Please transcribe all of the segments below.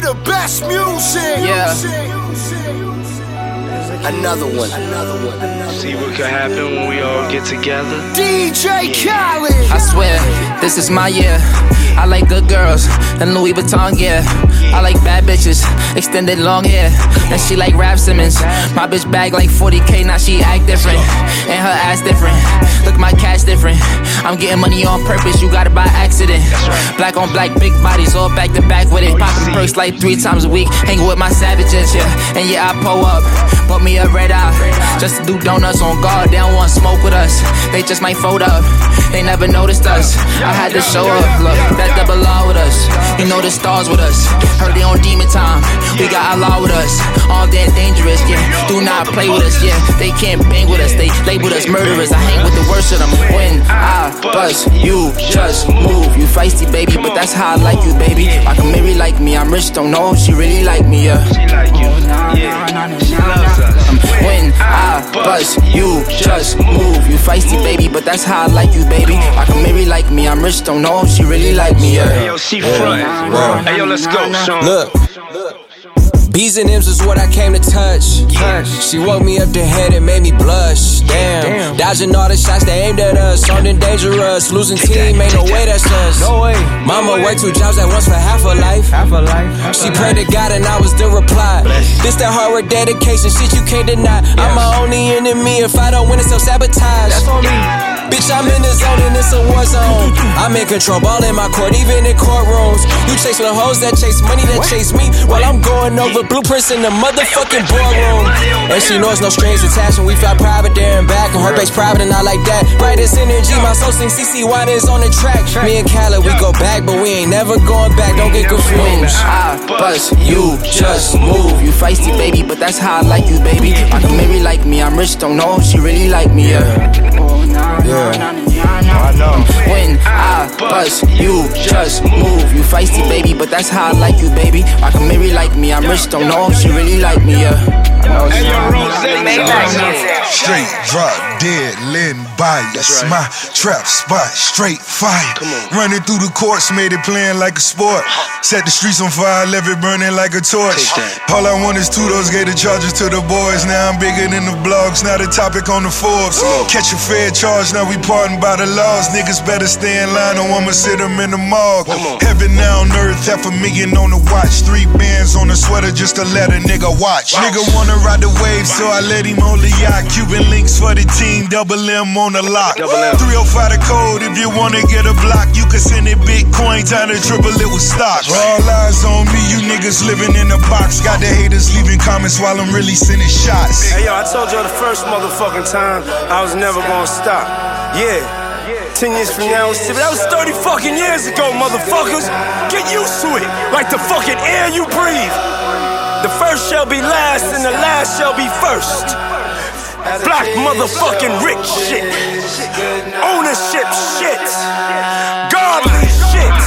the best music. Yeah. Another one. See what could happen when we all get together. DJ Khaled. I swear, this is my year. I like good girls and Louis Vuitton gear. I like bad bitches, extended long hair. And she like Rap Simmons. My bitch bag like 40K, now she act different. And her ass different. Look, my cash different. I'm getting money on purpose, you got it by accident. Black on black, big bodies, all back to back with it. Popping perks like 3 times a week. Hanging with my savages, yeah. And yeah, I pull up. Bought me a red eye, just to do donuts on guard. They don't want smoke with us, they just might fold up. They never noticed us, I had to show up. Look, that double law with us, you know the stars with us. Heard they on demon time, we got Allah with us. All damn dangerous, yeah, do not play with us, yeah. They can't bang with us, they labeled us murderers. I hang with the worst of them. When I bust, you just move. You feisty, baby, but that's how I like you, baby. I can marry like me, I'm rich, don't know if she really like me, yeah. She like you, yeah, she loves us. When I bust, you just move. You feisty, baby, but that's how I like you, baby. I can marry like me, I'm rich, don't know if she really like me, yeah. Hey yo, she front. Hey yo, let's go, Sean. Look. B's and M's is what I came to touch. She woke me up the head and made me blush. Damn. Dodging all the shots they aimed at us. Something dangerous. Losing team, ain't no way that's us. No way. Mama worked 2 jobs at once for half her life. She prayed to God and I was the reply. This that hard work, dedication, shit you can't deny. I'm my only enemy. If I don't win, it's self-sabotage. That's on me. Bitch, I'm in the zone and it's a war zone. I'm in control, ball in my court, even in courtrooms. You chase the hoes that chase money that chase me, while I'm going over blueprints in the motherfucking boardroom. And she knows no strings attached when we fly private there and back. And her base private and not like that. Brightest energy, my soul sings CC Wine is on the track. Me and Khaled, we go back, but we ain't never going back. Don't get confused. I bust, you just move. You feisty, baby, but that's how I like you, baby. I can marry like me, I'm rich, don't know if she really like me, yeah. I know. When I bust, you just move. You feisty, baby, but that's how I like you, baby. I can marry like me, I'm rich, don't know if she really like me, yeah. Hey yo, Rose, straight drop dead, letting bias. Right. My trap spot, straight fire. Running through the courts, made it playing like a sport. Set the streets on fire, left it burning like a torch. All I want is Tudos, gave the charges to the boys. Now I'm bigger than the blogs, now the topic on the Forbes. Catch a fair charge, now we pardoned by the laws. Niggas better stay in line, or I'ma sit them in the morgue. Heaven now on earth, $500,000 on the watch. 3 bands on the sweater just to let a nigga watch. Nigga wanna ride the wave, so I let him on the yacht. Cuban links for the team, double M on the lock. 305 the code, if you wanna get a block, you can send it Bitcoin, time to triple it with stocks. All eyes on me, you niggas living in a box. Got the haters leaving comments while I'm really sending shots. Hey yo, I told you the first motherfucking time I was never gonna stop. Yeah. 10 years from now, that was 30 fucking years ago, motherfuckers. Get used to it, like the fucking air you breathe. The first shall be last and the last shall be first. Black motherfucking rich shit. Ownership shit. Godly shit.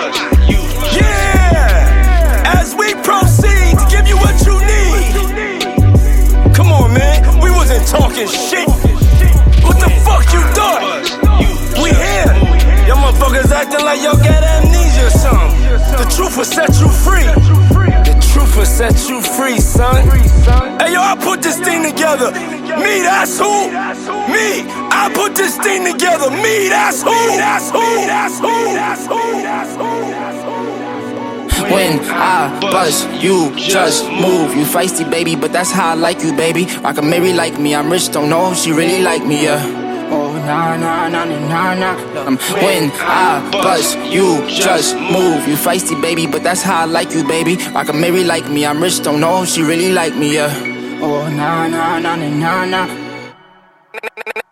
Yeah! As we proceed to give you what you need. Come on, man. We wasn't talking shit. What the fuck you thought? We here. Y'all motherfuckers acting like y'all got amnesia or something. The truth will set you free. The truth will set you free, son. Hey, yo, I put this thing together. Me, that's who. Me, I put this thing together. Me, that's who. That's who. That's who. That's who. That's who. When I bust, you just move. You feisty, baby, but that's how I like you, baby. I can marry like me, I'm rich, don't know if she really like me, yeah. When I bust, you just move. You feisty, baby, but that's how I like you, baby. I can marry like me, I'm rich, don't know if she really like me, yeah.